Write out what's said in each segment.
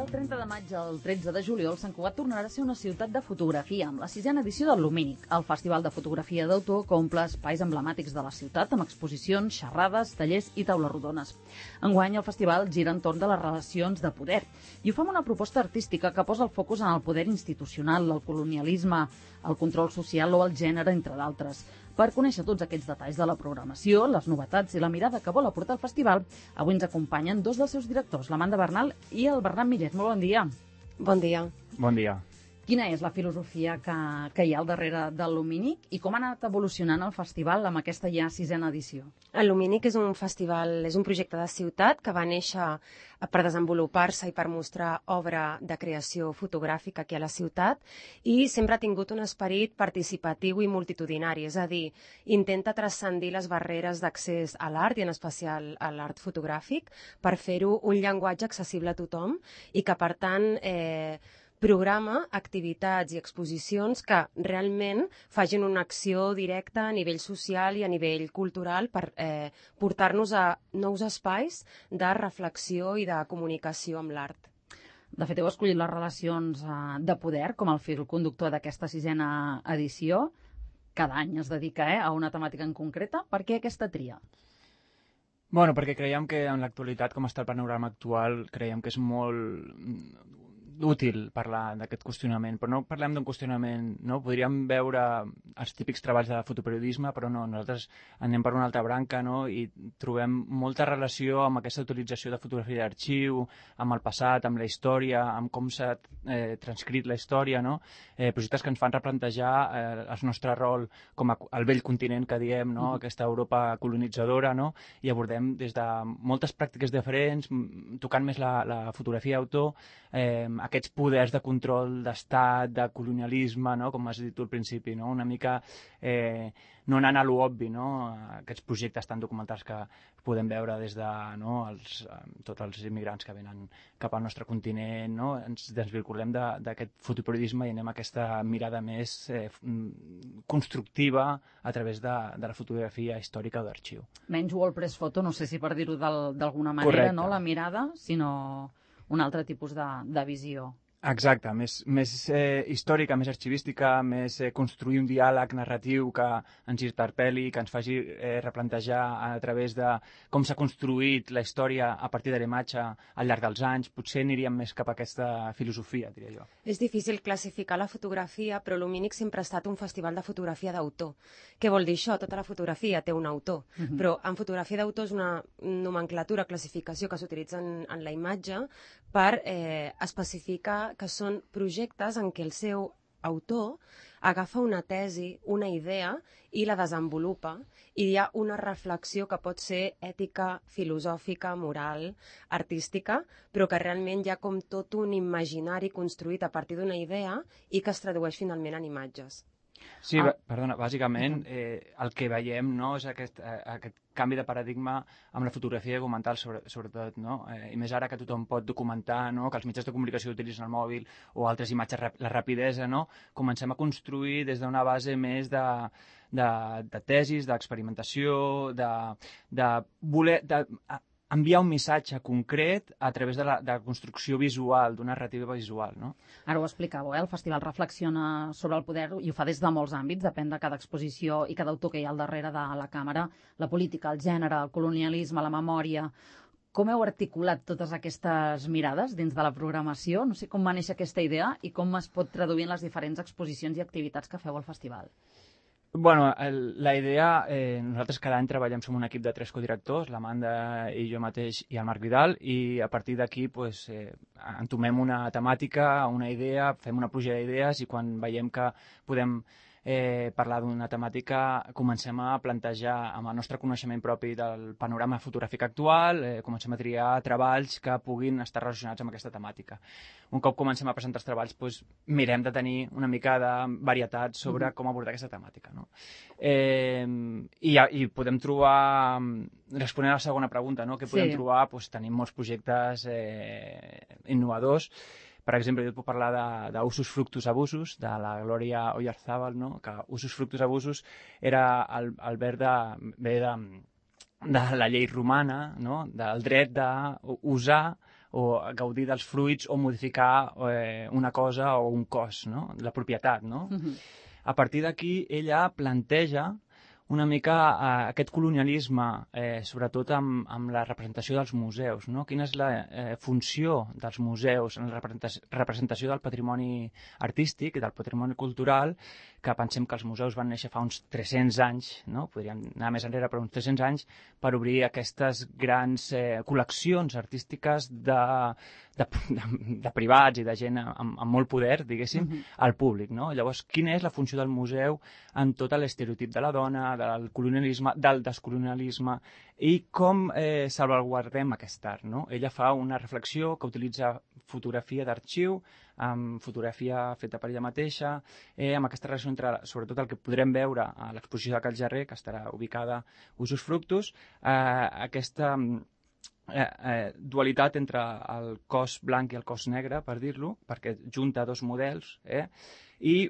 30 de maig al 13 de juliol, Sant Cugat tornarà a ser una ciutat de fotografia, amb la 6a edició del Lumínic, el festival de fotografia d'autor que omple espais emblemàtics de la ciutat amb exposicions, xerrades, tallers i taules rodones. Enguany, el festival gira entorn de les relacions de poder i ho fa amb una proposta artística que posa el focus en el poder institucional, el colonialisme, el control social o el gènere, entre d'altres. Per conèixer tots aquests detalls de la programació, les novetats i la mirada que vol aportar el festival, avui ens acompanyen dos dels seus directors, l'Amanda Bernal i el Bernat Millet. Molt bon dia. Bon dia. Bon dia. Quina és la filosofia que hi ha al darrere del Lumínic i com ha anat evolucionant el festival amb aquesta ja 6a edició? El Lumínic és un festival, és un projecte de ciutat que va néixer per desenvolupar-se i per mostrar obra de creació fotogràfica aquí a la ciutat i sempre ha tingut un esperit participatiu i multitudinari, és a dir, intenta transcendir les barreres d'accés a l'art i en especial a l'art fotogràfic per fer-ho un llenguatge accessible a tothom i que, per tant, programa activitats i exposicions que realment facin una acció directa a nivell social i a nivell cultural per portar-nos a nous espais de reflexió i de comunicació amb l'art. De fet, heu escollit les relacions de poder com el fil conductor d'aquesta 6a edició. Cada any es dedica a una temàtica en concreta. Per què aquesta tria? Bueno, perquè creiem que en l'actualitat, com està el panorama actual, creiem que és molt útil parlar d'aquest qüestionament, però no parlem d'un qüestionament, no? Podríem veure els típics treballs de fotoperiodisme, però no, nosaltres anem per una altra branca, no? I trobem molta relació amb aquesta utilització de fotografia d'arxiu, amb el passat, amb la història, amb com s'ha transcrit la història, no? Projectes que ens fan replantejar el nostre rol com el vell continent que diem, no? Aquesta Europa colonitzadora, no? I abordem des de moltes pràctiques diferents, tocant més la fotografia d'autor, aquests poders de control d'estat, de colonialisme, no? Com has dit tu al principi, no? Una mica no anant a l'obvi, no? Aquests projectes tan documentals que podem veure des de tots els immigrants que venen cap al nostre continent, no? Ens desvinculem d'aquest fotoperiodisme i anem a aquesta mirada més constructiva a través de la fotografia històrica d'arxiu. Menys WordPress Photo, no sé si per dir-ho d'alguna manera, correcte. No? La mirada, sinó un altre tipus de visió. Exacte, més històrica, més arxivística, més construir un diàleg narratiu que ens interpel·li, que ens faci replantejar a través de com s'ha construït la història a partir de la imatge al llarg dels anys. Potser aniríem més cap a aquesta filosofia, diria jo. És difícil classificar la fotografia, però Lumínic sempre ha estat un festival de fotografia d'autor. Què vol dir això? Tota la fotografia té un autor, però en fotografia d'autor és una nomenclatura, classificació que s'utilitza en la imatge per especificar que són projectes en què el seu autor agafa una tesi, una idea i la desenvolupa i hi ha una reflexió que pot ser ètica, filosòfica, moral, artística, però que realment hi ha com tot un imaginari construït a partir d'una idea i que es tradueix finalment en imatges. Sí, perdona, bàsicament el que veiem, no, és aquest canvi de paradigma amb la fotografia documental, sobretot, no? I més ara que tothom pot documentar, no? Que els mitjans de comunicació utilitzen el mòbil o altres imatges, la rapidesa, no? Comencem a construir des d'una base més de tesis, d'experimentació, de voler enviar un missatge concret a través de la construcció visual, d'una narrativa visual, no? Ara ho explicàveu, el festival reflexiona sobre el poder i ho fa des de molts àmbits, depèn de cada exposició i cada autor que hi ha al darrere de la càmera, la política, el gènere, el colonialisme, la memòria. Com heu articulat totes aquestes mirades dins de la programació? No sé com va néixer aquesta idea i com es pot traduir en les diferents exposicions i activitats que feu al festival. Bueno, la idea, nosaltres cada any treballem, som un equip de 3 codirectors, l'Amanda i jo mateix i el Marc Vidal, i a partir d'aquí entomem una temàtica, una idea, fem una pluja d'idees i quan veiem que podem parlar d'una temàtica comencem a plantejar amb el nostre coneixement propi del panorama fotogràfic actual, comencem a triar treballs que puguin estar relacionats amb aquesta temàtica. Un cop comencem a presentar els treballs, mirem de tenir una mica de varietat sobre com abordar aquesta temàtica, no? I podem trobar, responent a la segona pregunta, no? Què podem trobar? Tenim molts projectes innovadors. Per exemple, jo et puc parlar d'Usus Fructus Abusus, de la Glòria Oyarzábal, no? Que Usus Fructus Abusus era el verb de la llei romana, no? Del dret d'usar o gaudir dels fruits o modificar una cosa o un cos, no? La propietat, no? A partir d'aquí, ella planteja una mica aquest colonialisme, sobretot amb la representació dels museus, no? Quina és la funció dels museus en la representació del patrimoni artístic i del patrimoni cultural, que pensem que els museus van néixer fa uns 300 anys, no? Podríem anar més enrere, però uns 300 anys, per obrir aquestes grans col·leccions artístiques de privats i de gent amb molt poder, diguéssim, al públic, no? Llavors, quina és la funció del museu en tot l'estereotip de la dona, del colonialisme, del descolonialisme, i com salvaguardem aquest art, no? Ella fa una reflexió que utilitza fotografia d'arxiu, amb fotografia feta per ella mateixa, amb aquesta relació entre, sobretot el que podrem veure a l'exposició de Cal Jarrer, que estarà ubicada a Usos Fructus, aquesta dualitat entre el cos blanc i el cos negre, per dir-lo, perquè junta dos models, i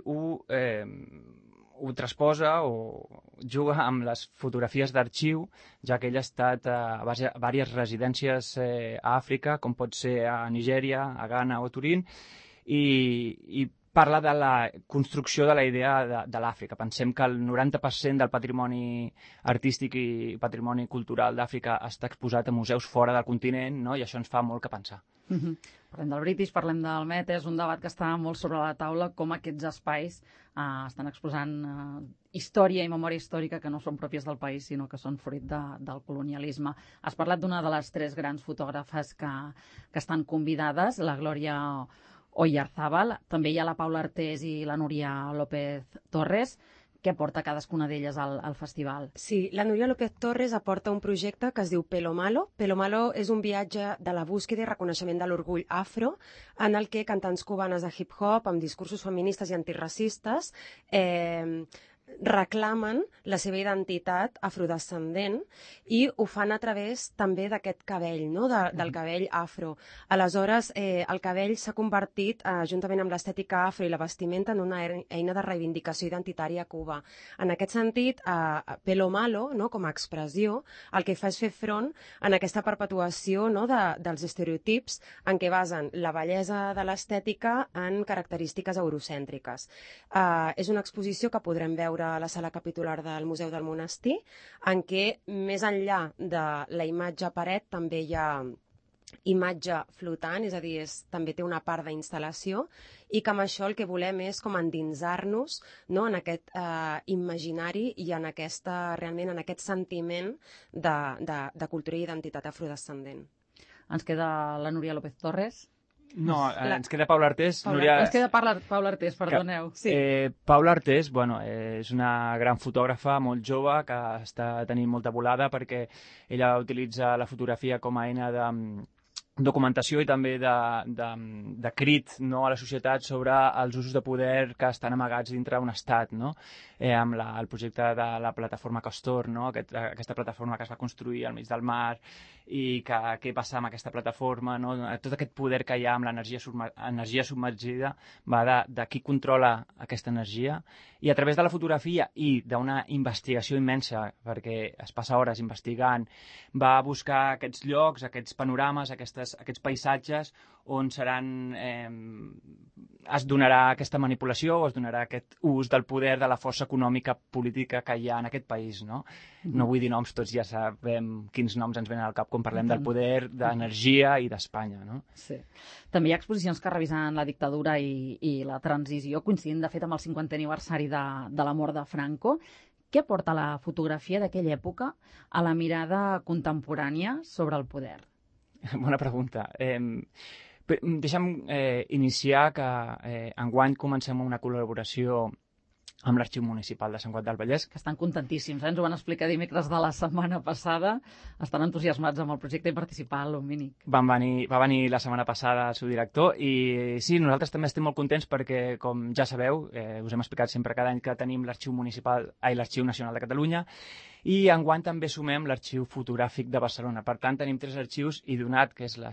ho transposa o juga amb les fotografies d'arxiu, ja que ell ha estat a diverses residències a Àfrica, com pot ser a Nigèria, a Ghana o a Turín, i parla de la construcció de la idea de l'Àfrica. Pensem que el 90% del patrimoni artístic i patrimoni cultural d'Àfrica està exposat a museus fora del continent, no? I això ens fa molt que pensar. Parlem del British, parlem del Met, és un debat que està molt sobre la taula, com aquests espais estan exposant història i memòria històrica que no són pròpies del país, sinó que són fruit del colonialisme. Has parlat d'una de les 3 grans fotògrafes que estan convidades, la Glòria Oyarzábal, també hi ha la Paula Artés i la Núria López Torres. Què aporta cadascuna d'elles al festival? Sí, la Núria López Torres aporta un projecte que es diu Pelo Malo. Pelo Malo és un viatge de la búsqueda i reconeixement de l'orgull afro, en el que cantants cubanes de hip-hop, amb discursos feministes i antiracistes, reclamen la seva identitat afrodescendent i ho fan a través també d'aquest cabell, no? Del cabell afro. Aleshores, el cabell s'ha convertit, juntament amb l'estètica afro i la vestimenta, en una eina de reivindicació identitària a Cuba. En aquest sentit, Pelo Malo, no? Com a expressió, el que fa és fer front en aquesta perpetuació, no? dels estereotips en què basen la bellesa de l'estètica en característiques eurocèntriques. És una exposició que podrem veure a la sala capitular del Museu del Monestir, en què, més enllà de la imatge a paret, també hi ha imatge flotant, és a dir, també té una part d'instal·lació, i que amb això el que volem és com endinsar-nos, no? En aquest imaginari i realment en aquest sentiment de cultura i identitat afrodescendent. Ens queda la Núria López Torres. No, ens queda Paula Artés. Ens queda Paula Artés, perdoneu. Sí. Paula Artés, és una gran fotògrafa molt jove que està tenint molta volada perquè ella utilitza la fotografia com a eina de documentació i també de crit, no, a la societat sobre els usos de poder que estan amagats dintre d'un estat, no? Amb el projecte de la plataforma Castor, no? Aquesta plataforma que es va construir al mig del mar i què passa amb aquesta plataforma, no? Tot aquest poder que hi ha amb l'energia submergida va de qui controla aquesta energia, i a través de la fotografia i d'una investigació immensa, perquè es passa hores investigant, va buscar aquests llocs, aquests panorames, aquests paisatges on es donarà aquesta manipulació o es donarà aquest ús del poder, de la força econòmica política que hi ha en aquest país, no? No vull dir noms, tots ja sabem quins noms ens venen al cap quan parlem del poder, d'energia i d'Espanya, no? Sí. També hi ha exposicions que revisen la dictadura i la transició, coincidint de fet amb el 50è aniversari de la mort de Franco. Què aporta la fotografia d'aquella època a la mirada contemporània sobre el poder? Bona pregunta. Deixa'm iniciar que enguany comencem una col·laboració amb l'Arxiu Municipal de Sant Cugat del Vallès. Que estan contentíssims, ens ho van explicar dimecres de la setmana passada. Estan entusiasmats amb el projecte i participar a l'Omínic. Va venir la setmana passada el seu director i sí, nosaltres també estem molt contents perquè, com ja sabeu, us hem explicat sempre cada any que tenim l'Arxiu Nacional de Catalunya, i enguany també sumem l'Arxiu Fotogràfic de Barcelona. Per tant, tenim 3 arxius i donat que és la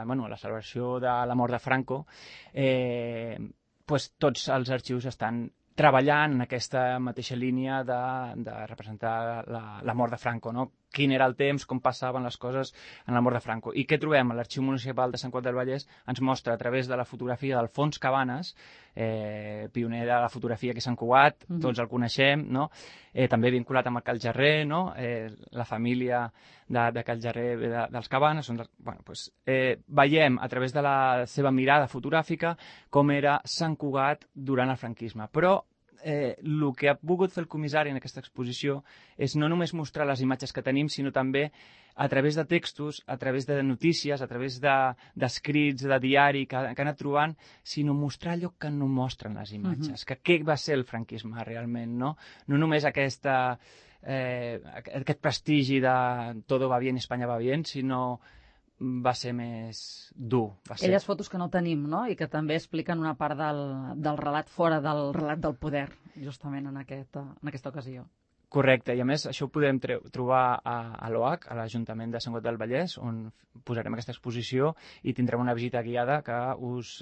celebració de la mort de Franco, tots els arxius estan treballant en aquesta mateixa línia de representar la mort de Franco, no? Quin era el temps, com passaven les coses en la mort de Franco. I què trobem? L'Arxiu Municipal de Sant Cugat del Vallès ens mostra a través de la fotografia d'Alfons Cabanes, pioner de la fotografia aquí a Sant Cugat, tots el coneixem, no? També vinculat amb el Cal Jarrer, no? La família de Cal Jarrer dels Cabanes. Veiem a través de la seva mirada fotogràfica com era Sant Cugat durant el franquisme. Però el que ha volgut fer el comissari en aquesta exposició és no només mostrar les imatges que tenim, sinó també a través de textos, a través de notícies, a través d'escrits, de diari que ha anat trobant, sinó mostrar allò que no mostren les imatges, que què va ser el franquisme realment, no? No només aquest prestigi de todo va bien, España va bien, sinó va ser més dur. Aquelles fotos que no tenim, no? I que també expliquen una part del relat fora del relat del poder, justament en aquesta ocasió. Correcte, i a més això ho podem trobar a l'OAC, a l'Ajuntament de Sant Cugat del Vallès, on posarem aquesta exposició i tindrem una visita guiada que us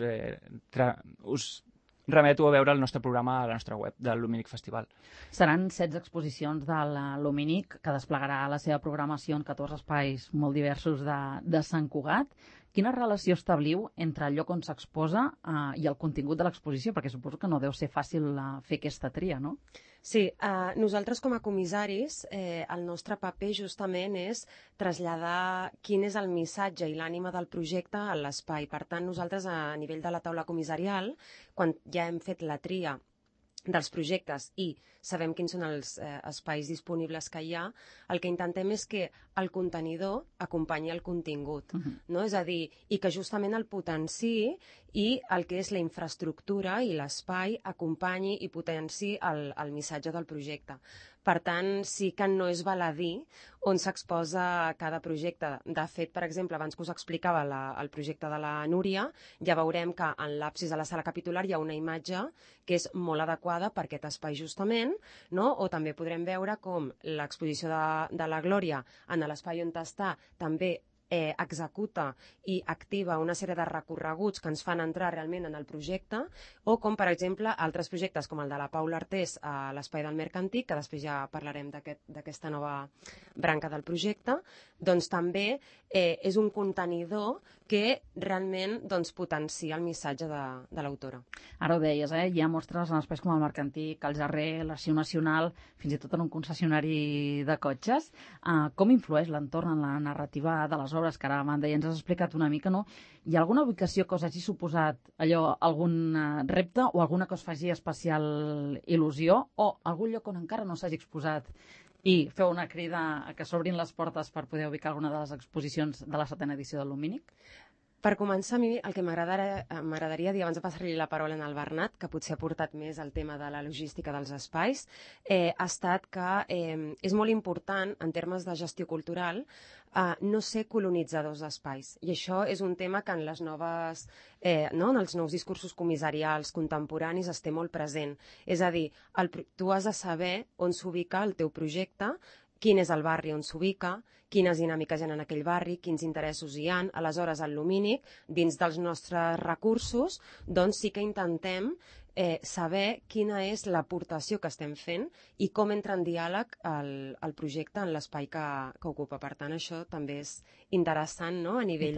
remeto a veure el nostre programa a la nostra web del Lumínic Festival. Seran 16 exposicions de la Lumínic, que desplegarà la seva programació en 14 espais molt diversos de Sant Cugat. Quina relació establiu entre el lloc on s'exposa i el contingut de l'exposició? Perquè suposo que no deu ser fàcil fer aquesta tria, no? Sí, nosaltres com a comissaris, el nostre paper justament és traslladar quin és el missatge i l'ànima del projecte a l'espai. Per tant, nosaltres a nivell de la taula comissarial, quan ja hem fet la tria dels projectes i sabem quins són els espais disponibles que hi ha, el que intentem és que el contenidor acompanyi el contingut, no? És a dir, i que justament el potenciï i el que és la infraestructura i l'espai acompanyi i potenciï el missatge del projecte. Per tant, sí que no és baladí on s'exposa cada projecte. De fet, per exemple, abans que us explicava el projecte de la Núria, ja veurem que en l'absis de la sala capitular hi ha una imatge que és molt adequada per aquest espai justament, no? O també podrem veure com l'exposició de la Glòria en l'espai on està també executa i activa una sèrie de recorreguts que ens fan entrar realment en el projecte, o com, per exemple, altres projectes com el de la Paula Artés a l'Espai del Mercantic, que després ja parlarem d'aquesta nova branca del projecte, doncs també és un contenidor que realment potencia el missatge de l'autora. Ara ho deies, hi ha mostres en espais com el Mercantic, el Jarrer, l'Arxiu Nacional, fins i tot en un concessionari de cotxes. Com influeix l'entorn en la narrativa de les obres, que ara, Amanda, ja ens has explicat una mica, no? Hi ha alguna ubicació que us hagi suposat algun repte o alguna que us faci especial il·lusió, o algun lloc on encara no s'hagi exposat i feu una crida a que s'obrin les portes per poder ubicar alguna de les exposicions de la 7ª edició del Lumínic? Per començar, a mi el que m'agradaria dir, abans de passar-li la paraula al Bernat, que potser ha portat més el tema de la logística dels espais, ha estat que és molt important, en termes de gestió cultural, no ser colonitzadors d'espais. I això és un tema que en les noves, en els nous discursos comissarials contemporanis es té molt present. És a dir, tu has de saber on s'ubica el teu projecte, quin és el barri on s'ubica, quines dinàmiques hi ha en aquell barri, quins interessos hi ha. Aleshores, al Lumínic, dins dels nostres recursos, doncs sí que intentem saber quina és l'aportació que estem fent i com entra en diàleg el projecte en l'espai que ocupa. Per tant, això també és interessant, no?, a nivell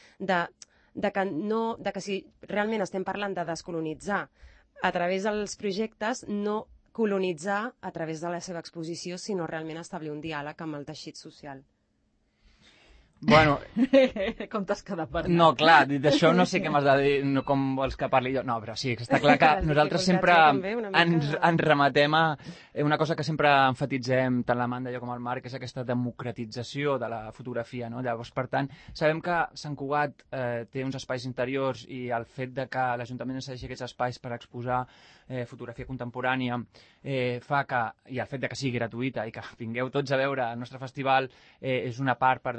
de que si realment estem parlant de descolonitzar a través dels projectes, no colonitzar a través de la seva exposició, sinó realment establir un diàleg amb el teixit social. Bueno, com t'has quedat, Bernat? No, clar, dit això no sé què m'has de dir, no, com vols que parli jo. No, però sí, està clar que nosaltres sempre ens remetem a una cosa que sempre enfatitzem tant l'Amanda jo com el Marc, és aquesta democratització de la fotografia, no? Llavors, per tant, sabem que Sant Cugat té uns espais interiors i el fet de que l'Ajuntament ens cedeixi aquests espais per exposar fotografia contemporània fa que, i el fet de que sigui gratuïta i que vingueu tots a veure el nostre festival és una part per democratitzar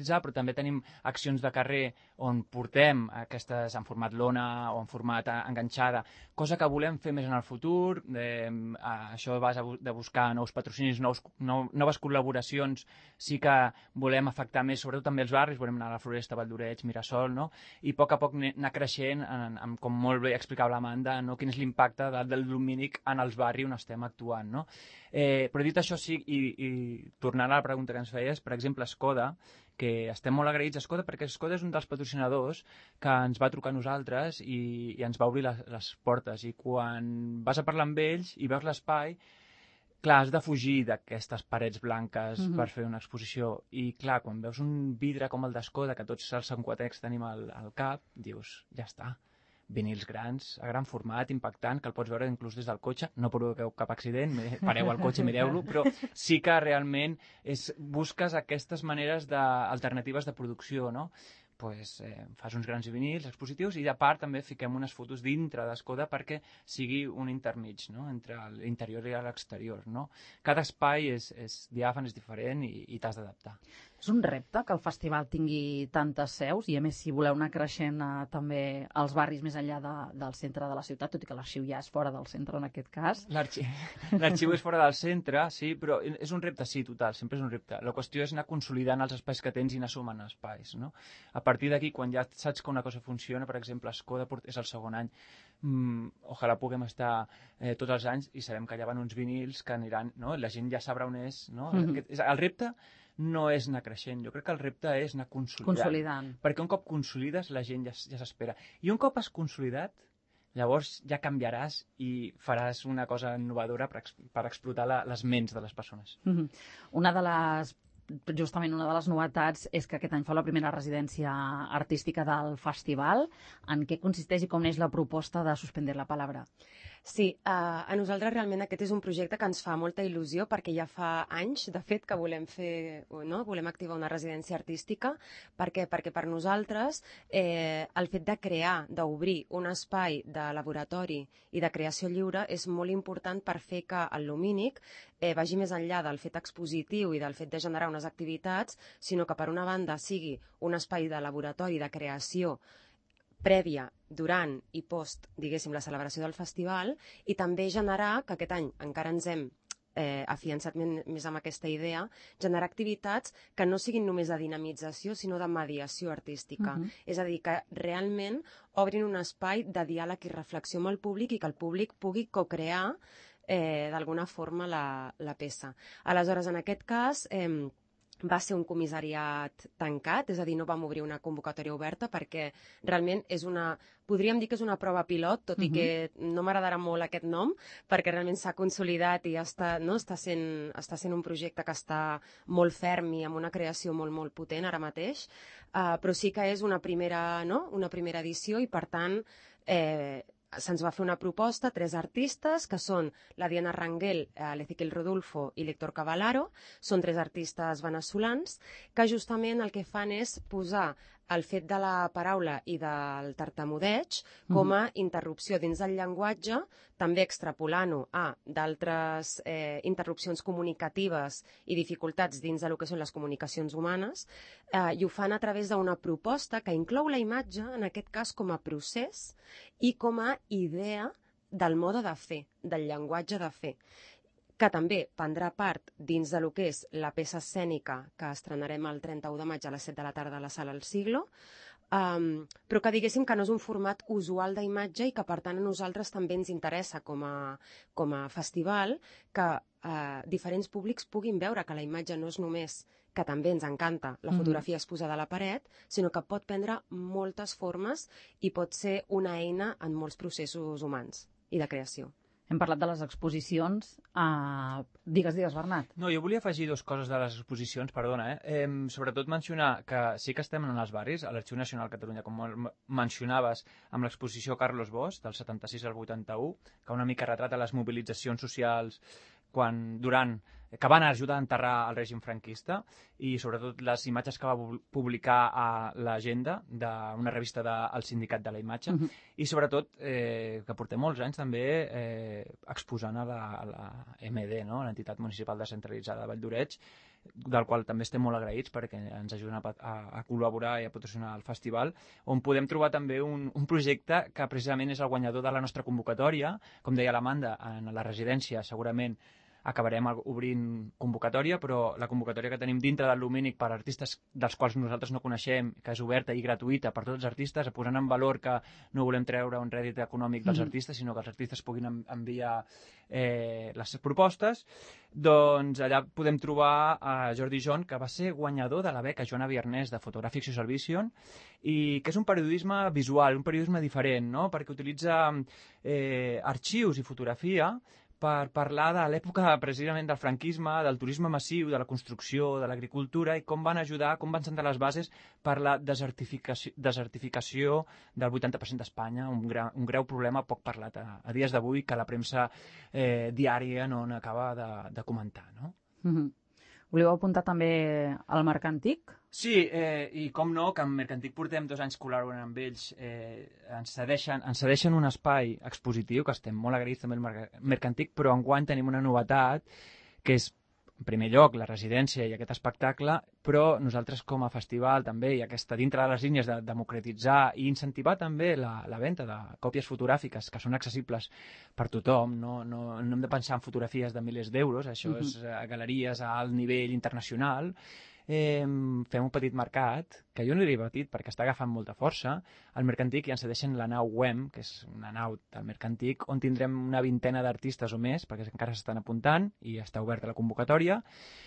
visualitzar, però també tenim accions de carrer on portem aquestes en format lona o en format enganxada, cosa que volem fer més en el futur. Això vas de buscar nous patrocinis, noves col·laboracions. Sí que volem afectar més, sobretot també els barris, volem anar a la Floresta, Vall d'Oreig, Mirasol, no? I a poc anar creixent, com molt bé explicava l'Amanda, no? Quin és l'impacte del lumínic en els barris on estem actuant, no? Però dit això, sí, i tornant a la pregunta que ens feies, per exemple, Skoda, que estem molt agraïts a Skoda perquè Skoda és un dels patrocinadors que ens va trucar a nosaltres i ens va obrir les portes. I quan vas a parlar amb ells i veus l'espai, clar, has de fugir d'aquestes parets blanques per fer una exposició. I clar, quan veus un vidre com el d'Skoda, que tots els sanquatecs tenim al cap, dius, ja està. Vinils grans, a gran format, impactant, que el pots veure inclús des del cotxe. No provoqueu cap accident, pareu al cotxe i mireu-lo, però sí que realment busques aquestes maneres alternatives de producció, no? Fas uns grans vinils expositius i a part també fiquem unes fotos dintre d'Skoda perquè sigui un intermig, no? Entre l'interior i l'exterior, no? Cada espai és diàfan, és diferent i t'has d'adaptar. És un repte que el festival tingui tantes seus i, a més, si voleu anar creixent també als barris més enllà del centre de la ciutat, tot i que l'arxiu ja és fora del centre en aquest cas. L'arxiu és fora del centre, sí, però és un repte, sí, total, sempre és un repte. La qüestió és anar consolidant els espais que tens i anar sumant espais, no? A partir d'aquí, quan ja saps que una cosa funciona, per exemple, Skoda és el segon any, ojalà puguem estar tots els anys i sabem que allà van uns vinils que aniran, no? La gent ja sabrà on és, no? El repte no és anar creixent, jo crec que el repte és anar consolidant. Perquè un cop consolides la gent ja s'espera. I un cop has consolidat, llavors ja canviaràs i faràs una cosa innovadora per explotar les ments de les persones. Justament una de les novetats és que aquest any fa la primera residència artística del festival. En què consisteix i com neix la proposta de Suspender la Palabra? Sí, a nosaltres realment aquest és un projecte que ens fa molta il·lusió perquè ja fa anys, de fet, que volem volem activar una residència artística. Per què? Perquè per nosaltres el fet de crear, d'obrir un espai de laboratori i de creació lliure és molt important per fer que el lumínic vagi més enllà del fet expositiu i del fet de generar unes activitats, sinó que per una banda sigui un espai de laboratori de creació prèvia, durant i post, diguéssim, la celebració del festival, i també generar, que aquest any encara ens hem afiançat més amb aquesta idea, generar activitats que no siguin només de dinamització, sinó de mediació artística. És a dir, que realment obrin un espai de diàleg i reflexió amb el públic i que el públic pugui co-crear d'alguna forma la peça. Aleshores, en aquest cas, va ser un comissariat tancat, és a dir, no vam obrir una convocatòria oberta perquè realment podríem dir que és una prova pilot, tot i que no m'agradarà molt aquest nom, perquè realment s'ha consolidat i està sent un projecte que està molt ferm i amb una creació molt, molt potent ara mateix, però sí que és una primera edició i, per tant, se'ns va fer una proposta, 3 artistes, que són la Diana Rangel, l'Ezequiel Rodolfo i l'Héctor Cavallaro. Són 3 artistes veneçolans que justament el que fan és posar el fet de la paraula i del tartamudeig com a interrupció dins del llenguatge, també extrapolant-ho a d'altres interrupcions comunicatives i dificultats dins del que són les comunicacions humanes, i ho fan a través d'una proposta que inclou la imatge, en aquest cas com a procés i com a idea del mode de fer, del llenguatge de fer, que també prendrà part dins de lo que és la peça escènica que estrenarem el 31 de maig a les 7 de la tarda a la Sala El Siglo, però que diguéssim que no és un format usual d'imatge i que per tant a nosaltres també ens interessa com a festival que diferents públics puguin veure que la imatge no és només, que també ens encanta, la fotografia exposada a la paret, sinó que pot prendre moltes formes i pot ser una eina en molts processos humans i de creació. Hem parlat de les exposicions. Digues, Bernat. No, jo volia afegir 2 coses de les exposicions, perdona. Sobretot mencionar que sí que estem en els barris, a l'Arxiu Nacional Catalunya, com mencionaves, amb l'exposició Carlos Bosch, del 76 al 81, que una mica retrata les mobilitzacions socials que van ajudar a enterrar el règim franquista, i sobretot les imatges que va publicar a l'Agenda, d'una revista del Sindicat de la Imatge, i sobretot que portem molts anys també exposant a la MD, no? L'entitat municipal descentralitzada de Vall d'Oreig, del qual també estem molt agraïts perquè ens ajuden a col·laborar i a patrocinar el festival, on podem trobar també un projecte que precisament és el guanyador de la nostra convocatòria. Com deia l'Amanda, en la residència segurament acabarem obrint convocatòria, però la convocatòria que tenim dintre del Lumínic per artistes dels quals nosaltres no coneixem, que és oberta i gratuïta per tots els artistes, posant en valor que no volem treure un rèdit econòmic dels artistes, sinó que els artistes puguin enviar les propostes, doncs allà podem trobar a Jordi John, que va ser guanyador de la beca Joana Viernès de Photographic Social Vision, i que és un periodisme visual, un periodisme diferent, no? Perquè utilitza arxius i fotografia per parlar de l'època precisament del franquisme, del turisme massiu, de la construcció, de l'agricultura i com van ajudar, com van sentar les bases per la desertificació del 80% d'Espanya, un greu problema poc parlat a dies d'avui que la premsa diària no n'acaba de comentar, no? Voleu apuntar també al Mercantic? Sí, i com no, que en Mercantic portem 2 anys col·laborant amb ells, ens cedeixen un espai expositiu, que estem molt agraïts també al Mercantic, però enguany tenim una novetat, que és, en primer lloc, la residència i aquest espectacle, però nosaltres com a festival també, i aquesta dintre de les línies de democratitzar i incentivar també la venda de còpies fotogràfiques que són accessibles per tothom, no hem de pensar en fotografies de milers d'euros, això és galeries a alt nivell internacional. Fem un petit mercat, que jo no diria petit perquè està agafant molta força, al Mercantic, i ens cedeixen la nau WEM, que és una nau del Mercantic, on tindrem una vintena d'artistes o més, perquè encara s'estan apuntant i està oberta la convocatòria,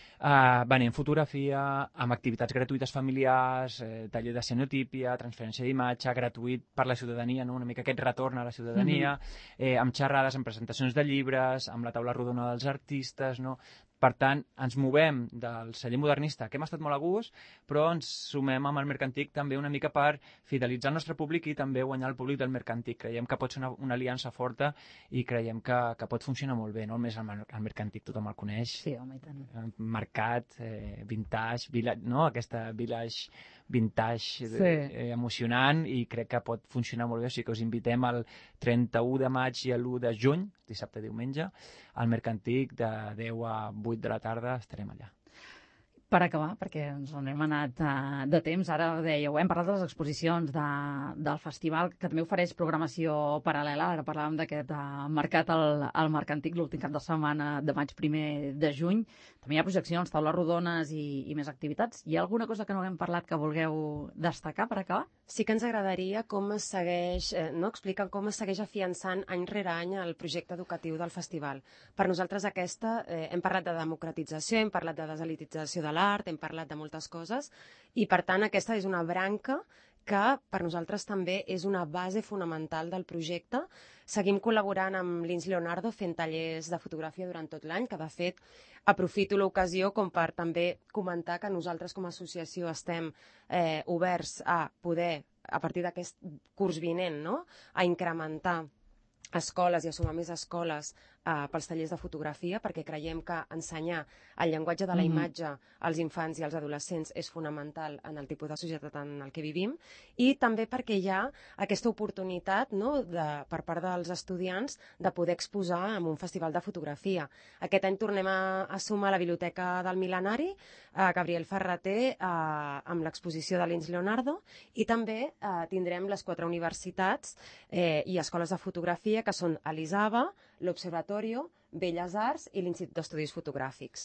venent fotografia, amb activitats gratuïtes familiars, taller de cianotípia, transferència d'imatge, gratuït per la ciutadania, no? Una mica aquest retorn a la ciutadania, amb xerrades, amb presentacions de llibres, amb la taula rodona dels artistes, no? Per tant, ens movem del celler modernista, que hem estat molt a gust, però ens sumem amb el Mercantic també una mica per fidelitzar el nostre públic i també guanyar el públic del Mercantic. Creiem que pot ser una aliança forta i creiem que pot funcionar molt bé, no? A més, el Mercantic tothom el coneix. Sí, home, i tant. Mercat, vintage, no? Aquesta village vintage emocionant, i crec que pot funcionar molt bé, o sigui que us invitem el 31 de maig i l'1 de juny, dissabte i diumenge, al Mercantic de 10 a 8 de la tarda estarem allà. Per acabar, perquè ens n'hem anat de temps, ara dèieu, hem parlat de les exposicions del festival, que també ofereix programació paral·lela. Ara parlàvem d'aquest mercat al Mercantic l'últim cap de setmana de maig, 1 de juny. També hi ha projeccions, taules rodones i més activitats. Hi ha alguna cosa que no haguem parlat que vulgueu destacar per acabar? Sí que ens agradaria com es segueix, explicar com es segueix afiançant any rere any el projecte educatiu del festival. Per nosaltres hem parlat de democratització, hem parlat de deselitització de l'art, hem parlat de moltes coses, i per tant aquesta és una branca que per nosaltres també és una base fonamental del projecte. Seguim col·laborant amb l'Ins Leonardo fent tallers de fotografia durant tot l'any, que de fet aprofito l'ocasió com per també comentar que nosaltres com a associació estem oberts a poder, a partir d'aquest curs vinent, no?, a incrementar escoles i a sumar més escoles pels tallers de fotografia, perquè creiem que ensenyar el llenguatge de la imatge als infants i als adolescents és fonamental en el tipus de societat en el que vivim, i també perquè hi ha aquesta oportunitat, no?, per part dels estudiants de poder exposar en un festival de fotografia. Aquest any tornem a sumar la Biblioteca del Mil·lenari, Gabriel Ferrater, amb l'exposició de l'Ins Leonardo, i també tindrem les 4 universitats i escoles de fotografia, que són l'ISABA, l'Observatorio, Belles Arts i l'Institut d'Estudis Fotogràfics.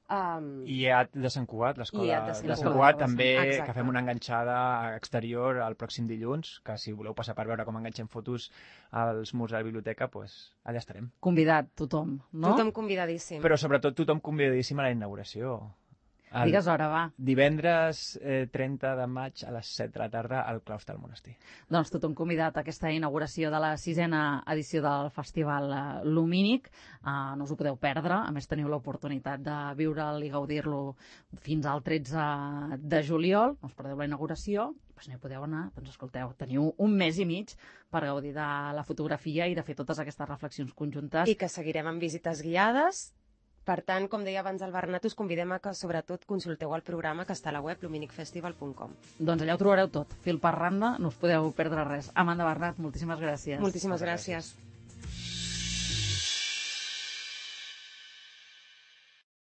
I EAT de Sant Cugat, l'escola de Sant Cugat, també, que fem una enganxada exterior el pròxim dilluns, que si voleu passar per veure com enganxem fotos als murs de la biblioteca, doncs allà estarem. Convidat tothom, no? Tothom convidadíssim. Però sobretot tothom convidadíssim a la inauguració. Digues hora, va. Divendres 30 de maig a les 7 de la tarda al claustre del monestir. Doncs tothom convidat a aquesta inauguració de la 6a edició del Festival Lumínic. No us ho podeu perdre. A més, teniu l'oportunitat de viure'l i gaudir-lo fins al 13 de juliol. No us perdeu la inauguració. Pues no hi podeu anar, doncs escolteu, teniu un mes i mig per gaudir de la fotografia i de fer totes aquestes reflexions conjuntes. I que seguirem amb visites guiades. Per tant, com deia abans el Bernat, us convidem a que sobretot consulteu el programa que està a la web luminicfestival.com. Doncs allà ho trobareu tot. Fil per randa, no us podeu perdre res. Amanda, Bernat, moltíssimes gràcies. Moltíssimes gràcies.